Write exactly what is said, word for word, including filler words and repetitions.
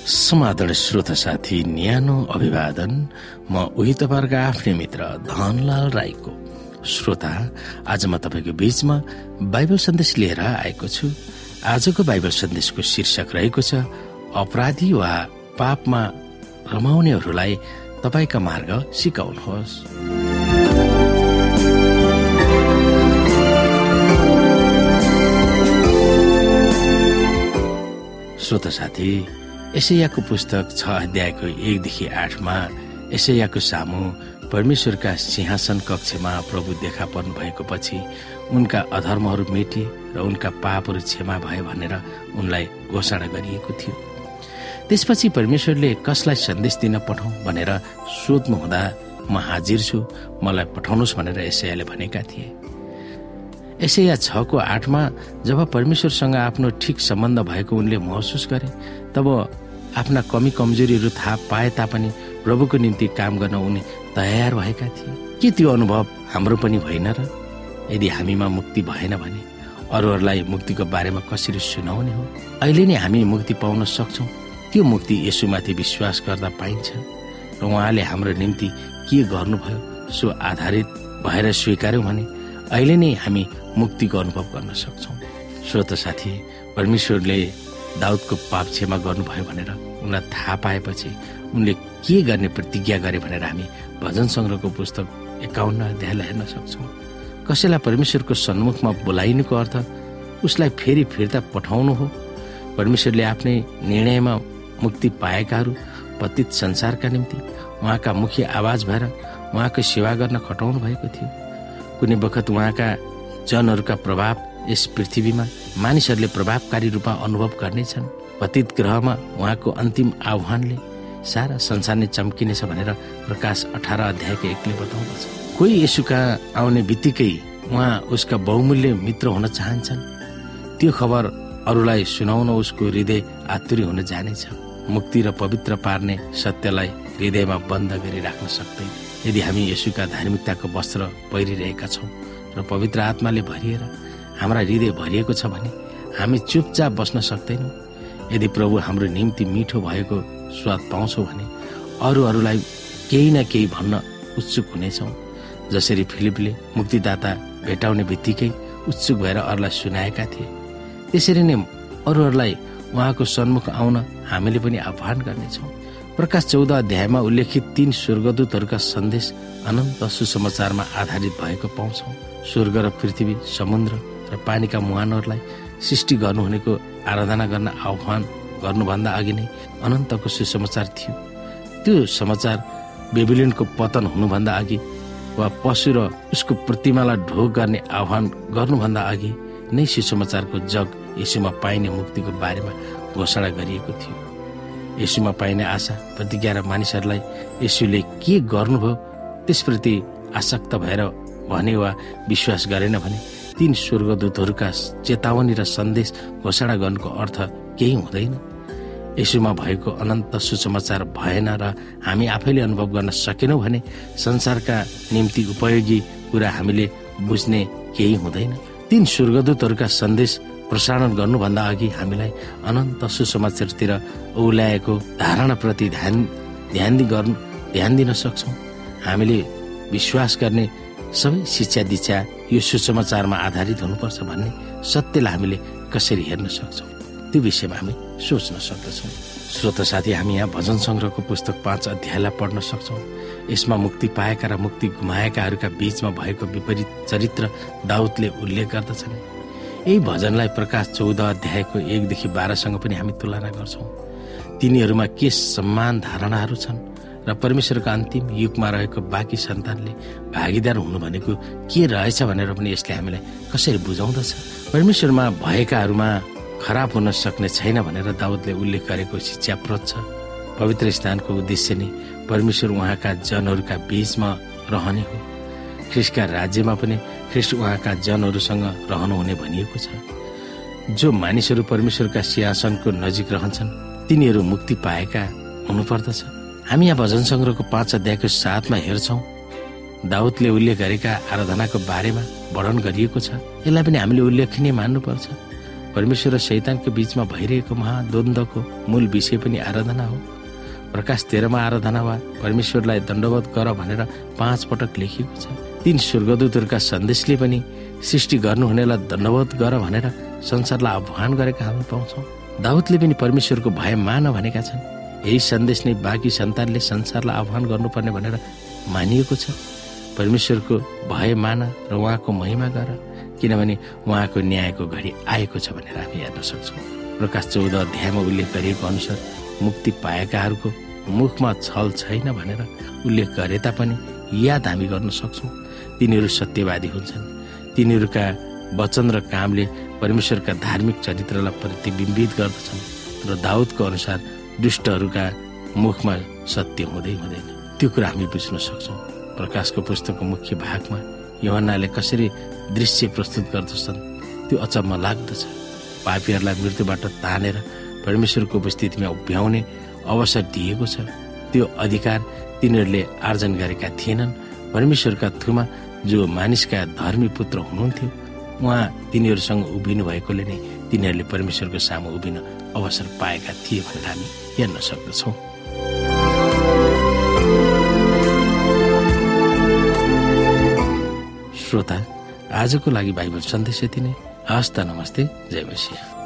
समाधान श्रोता साथी न्यानो अभिवादन। म उही तपाईहरुको आफ्नै मित्र धनलाल राईको। श्रोता, आज म तपाईको बीचमा बाइबल सन्देश लिएर आएको छु। आजको बाइबल सन्देशको शीर्षक रहेको छ अपराधी वा पापमा रमाउनेहरूलाई तपाईका मार्ग सिकाउनुहोस्। श्रोता साथी, एसायाको पुस्तक छ अध्यायको एकदेखि आठमा एसायाको सामु परमेश्वरका सिंहासन कक्षमा प्रभु देखा पर्नु भएको पछि उनका अधर्महरू मेटिए र उनका पापहरू क्षमा भए भनेर उनलाई घोषणा गरिएको थियो। त्यसपछि परमेश्वरले कसलाई सन्देश दिन पठाउँ भनेर सोध्नु हुँदा म हाजिर छु, मलाई पठाउनुहोस् भनेर एसायाले भनेका थिए। एसाया छको आठमा जब परमेश्वरसँग आफ्नो ठिक सम्बन्ध भएको उनले महसुस गरे, तब आफ्ना कमी कमजोरीहरू थाहा पाए तापनि प्रभुको निम्ति काम गर्न उनी तयार भएका थिए। के त्यो अनुभव हाम्रो पनि भएन र? यदि हामीमा मुक्ति भएन भने अरूहरूलाई मुक्तिको बारेमा कसरी सुनाउने हो? अहिले नै हामी मुक्ति पाउन सक्छौँ। त्यो मुक्ति येशूमाथि विश्वास गर्दा पाइन्छ र उहाँले हाम्रो निम्ति के गर्नुभयो सो आधारित भएर स्वीकार्यौँ भने अहिले नै हामी मुक्तिको अनुभव गर्न सक्छौँ। श्रोता साथी, परमेश्वरले दाउदको पाप क्षमा गर्नुभयो भनेर उनलाई थाहा पाएपछि उनले के गर्ने प्रतिज्ञा गरे भनेर हामी भजन संग्रहको पुस्तक एकाउन्न अध्यायलाई हेर्न सक्छौँ। कसैलाई परमेश्वरको सन्मुखमा बोलाइनुको अर्थ उसलाई फेरि फिर्ता पठाउनु हो। परमेश्वरले आफ्नै निर्णयमा मुक्ति पाएकाहरू पतित संसारका निम्ति उहाँका मुख्य आवाज भएर उहाँको सेवा गर्न खटाउनु भएको थियो। कुनै बखत उहाँका जनहरूका प्रभाव यस पृथ्वीमा मानिसहरूले प्रभावकारी रूपमा अनुभव गर्नेछन्। पतित ग्रहमा उहाँको अन्तिम आह्वानले सारा संसार नै चम्किनेछ भनेर प्रकाश अठारह अध्यायको एकले बताउँदछ। कोही येशूका आउने बित्तिकै उहाँ उसका बहुमूल्य मित्र हुन चाहन्छन्। त्यो खबर अरूलाई सुनाउन उसको हृदय आतुरी हुन जानेछ। मुक्ति र पवित्र पार्ने सत्यलाई हृदयमा बन्द गरी राख्न सक्दैन। यदि हामी येशूका धार्मिकताको वस्त्र पहिरिरहेका छौँ र पवित्र आत्माले भरिएर हाम्रा हृदय भरिएको छ भने हामी चुपचाप बस्न सक्दैनौँ। यदि प्रभु हाम्रो निम्ति मिठो भएको स्वाद पाउँछौँ भने अरूहरूलाई केही न केही भन्न उत्सुक हुनेछौँ। जसरी फिलिपले मुक्तिदाता भेटाउने बित्तिकै उत्सुक भएर अरूलाई सुनाएका थिए, त्यसरी नै अरूहरूलाई उहाँको सन्मुख आउन हामीले पनि आह्वान गर्नेछौँ। प्रकाश चौध अध्यायमा उल्लेखित तीन स्वर्गदूतहरूका सन्देश अनन्त सुसमाचारमा आधारित भएको पाउँछौँ। स्वर्ग र पृथ्वी, समुद्र र पानीका मुहानहरूलाई सृष्टि गर्नुहुनेको आराधना गर्न आह्वान गर्नुभन्दा अघि नै अनन्तको सुसमाचार थियो। त्यो समाचार बेबिलोनको पतन हुनुभन्दा अघि वा पशु र उसको प्रतिमालाई ढोग गर्ने आह्वान गर्नुभन्दा अघि नै सुसमाचारको जग येशूमा पाइने मुक्तिको बारेमा घोषणा गरिएको थियो। येशूमा पाइने आशा प्रतिज्ञा र मानिसहरूलाई येशूले के गर्नुभयो त्यसप्रति आसक्त भएर भने वा विश्वास गरेन भने तीन स्वर्गदूतहरूका चेतावनी र सन्देश घोषणा गर्नुको अर्थ केही हुँदैन। येशूमा भएको अनन्त सुसमाचार भएन र हामी आफैले अनुभव गर्न सकेनौँ भने संसारका निम्ति उपयोगी कुरा हामीले बुझ्ने केही हुँदैन। तीन स्वर्गदूतहरूका सन्देश प्रसारण गर्नुभन्दा अघि हामीलाई अनन्त सुसमाचारतिर औल्याएको धारणाप्रति ध्यान ध्यान गर्नु ध्यान दिन सक्छौँ। हामीले विश्वास गर्ने सबै शिक्षा दीक्षा यो सुसमाचारमा आधारित हुनुपर्छ भन्ने सत्यलाई हामीले कसरी हेर्न सक्छौँ, त्यो विषयमा हामी सोच्न सक्दछौँ। श्रोता साथी, हामी यहाँ भजन संग्रहको पुस्तक पाँच अध्यायलाई पढ्न सक्छौँ। यसमा मुक्ति पाएका र मुक्ति गुमाएकाहरूका बीचमा भएको विपरीत चरित्र दाउदले उल्लेख गर्दछन्। यही भजनलाई प्रकाश चौध अध्यायको एकदेखि बाह्रसँग पनि हामी तुलना गर्छौँ। तिनीहरूमा के समान धारणाहरू छन् र परमेश्वरको अन्तिम युगमा रहेको बाँकी सन्तानले भागीदार हुनु भनेको के रहेछ भनेर पनि यसले हामीलाई कसरी बुझाउँदछ। परमेश्वरमा भएकाहरूमा खराब हुन सक्ने छैन भनेर दाउदले उल्लेख गरेको शिक्षाप्रद छ। पवित्र स्थानको उद्देश्य नै परमेश्वर उहाँका जनहरूका बीचमा रहने हो। ख्रिस्टका राज्यमा पनि ख्रिस्ट उहाँका जनहरूसँग रहनुहुने भनिएको छ। जो मानिसहरू परमेश्वरका सिंहासनको नजिक रहन्छन् तिनीहरू मुक्ति पाएका हुनुपर्दछ। हामी यहाँ भजन संग्रहको पाँच अध्यायको साथमा हेर्छौँ। दाउदले उल्लेख गरेका आराधनाको बारेमा वर्णन गरिएको छ। यसलाई पनि हामीले उल्लेखनीय मान्नुपर्छ। परमेश्वर र शैतानको बीचमा भइरहेको महाद्वन्द्वको मूल विषय पनि आराधना हो। प्रकाश तेह्रमा आराधना वा परमेश्वरलाई दण्डवत गर भनेर पाँच पटक लेखिएको छ। तीन स्वर्गदूतहरूका सन्देशले पनि सृष्टि गर्नुहुनेलाई दण्डवत गर भनेर संसारलाई आह्वान गरेका हामी पाउँछौँ। दाउदले पनि परमेश्वरको भय मान भनेका छन्। यही सन्देश नै बाँकी सन्तानले संसारलाई आह्वान गर्नुपर्ने भनेर मानिएको छ। परमेश्वरको भय मान र उहाँको महिमा गर, किनभने उहाँको न्यायको घडी आएको छ भनेर हामी हेर्न सक्छौँ। प्रकाश चौध अध्यायमा उल्लेख गरिएको अनुसार मुक्ति पाएकाहरूको मुखमा छल छैन भनेर उल्लेख गरे तापनि याद हामी गर्न सक्छौँ। तिनीहरू सत्यवादी हुन्छन्। तिनीहरूका वचन र कामले परमेश्वरका धार्मिक चरित्रलाई प्रतिबिम्बित गर्दछन्। र दाउदको अनुसार दुष्टहरूका मुखमा सत्य हुँदै हुँदैन। त्यो कुरा हामी बुझ्न सक्छौँ। प्रकाशको पुस्तकको मुख्य भागमा यूहन्नाले कसरी दृश्य प्रस्तुत गर्दछन् त्यो अचम्म लाग्दछ। पापीहरूलाई मृत्युबाट तानेर परमेश्वरको उपस्थितिमा उभ्याउने अवसर दिएको छ। त्यो अधिकार तिनीहरूले आर्जन गरेका थिएनन्। परमेश्वरका थ्रुमा जो मानिसका धर्मी पुत्र हुनुहुन्थ्यो उहाँ तिनीहरूसँग उभिनु भएकोले नै तिनीहरूले परमेश्वरको सामु उभिन अवसर पाएका थिए भनेर हामी हेर्न सक्दछौँ। श्रोता, आजको लागि बाइबल सन्देश यति नै। हस्त, नमस्ते, जय मसीह।